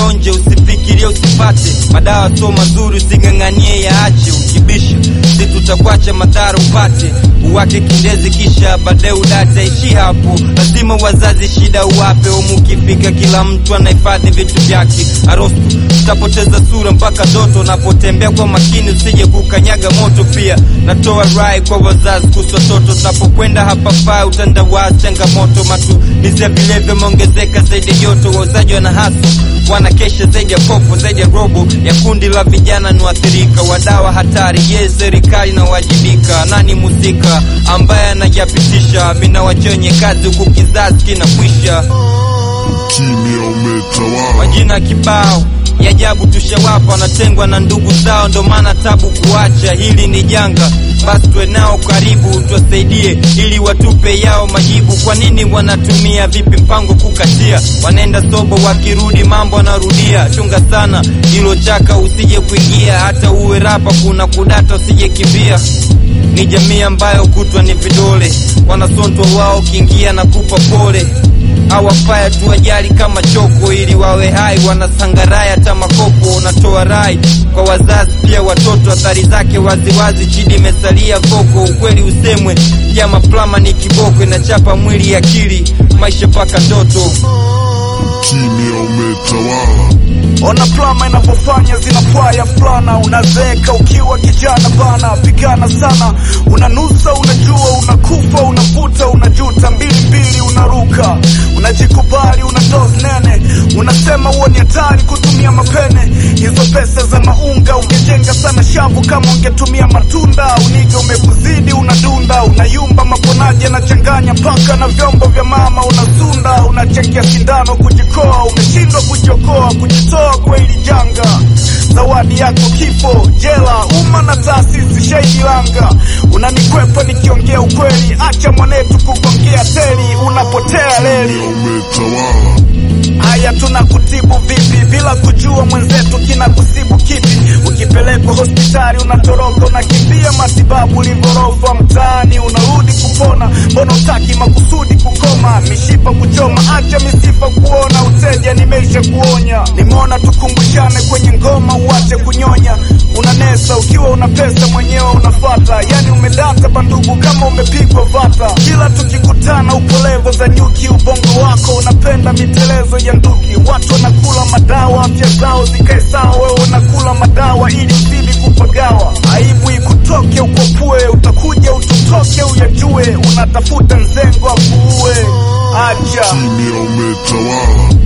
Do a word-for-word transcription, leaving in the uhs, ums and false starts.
usionje, usifikirie usipate. Madawa so mazuri usinganganie yaache, ukibisha si tutakwacha madhara upate. Uwake kindezi kisha baadaye udate, ishi hapo. Lazima wazazi shida uwape, umukifika kila mtu anahifadhi vitu vyake. Arosto utapoteza sura mpaka doto, unapotembea kwa makini usije kukanyaga moto. Pia natoa rai kwa wazazi kusototo, tunapokwenda hapa faa utandawazi changamoto. Matu nize vilevyo meongezeka zaidi yoto, wauzaji wana hasu wanakesha zaidi ya kopo, zaidi ya robo ya kundi la vijana nuathirika. Wadawa hatari, ye serikali na wajibika. Nani musika ambaye anayapitisha? Mina wachonye kazi huku kizazi kinakwisha. Kimya umetawala, majina kibao ya ajabu tushawapa, wanatengwa na ndugu zao, ndo maana tabu kuacha. Hili ni janga, basi tuwe nao karibu, tuwasaidie ili watupe yao majibu. Kwa nini wanatumia vipi mpango kukatia? Wanaenda sobo, wakirudi mambo wanarudia. Chunga sana hilo chaka usije kuingia, hata uwe rapa kuna kudata usije kimbia. Ni jamii ambayo kutwa ni vidole, wanasontwa wao kiingia na kupa pole. Hawafaya tu ajali kama choko ili wawe hai, wanasangaraya hata makopo. Unatoa rai kwa wazazi pia watoto, athari zake waziwazi, chidi mesalia koko. Ukweli usemwe, jama plama ni kiboko, inachapa mwili akili, maisha paka ndoto. kimya umetawala, ona plama inapofanya zinafaya fulana. Unazeeka ukiwa kijana bana, pigana sana. Unanusa, unajua, unakufa, unavuta, unajuta, mbili mbili unaruka. Unajikubali, una dozi nene, unasema uo ni hatari kutumia mapene. Hizo pesa za maunga ungejenga sana shavu kama ungetumia matunda. Uniga umekuzidi, unadunda, unayumba, maponaji yanachanganya paka na vyombo vya mama. Unasunda, unachekea sindano kujikoa, umeshindwa kujiokoa, kujitoa kwa hili janga. Zawadi yako kifo, jela, umma na taasisi shahidi langa. Unanikwepa nikiongea ukweli, acha mwanetu kugongea teli, unapotea leli. umetawala, Haya tunakutibu vipi bila kujua mwenzetu kinakusibu kipi? Ukipelekwa hospitali unatoroka, unakimbia matibabu ulivorofa mtaani. Unarudi kupona, mbona utaki makusudi kukoma? Mishipa kuchoma, acha misifa kuona, uteja nimeisha kuonya. Nimeona tukumbushane kwenye ngoma, uache kunyonya. Unanesa ukiwa una pesa mwenyewe unafata, yani umedata bandugu kama umepigwa vata. Kila tukikutana upo levo za nyuki, ubongo wako unapenda mitelezo ya nduki. Watu wanakula madawa, afya zao zikae sawa, wewe unakula madawa ili usidi kupagawa. Aibu ikutoke ukopue, utakuja ututoke uyajue. Unatafuta nzengo akuue, acha kimya umetawala.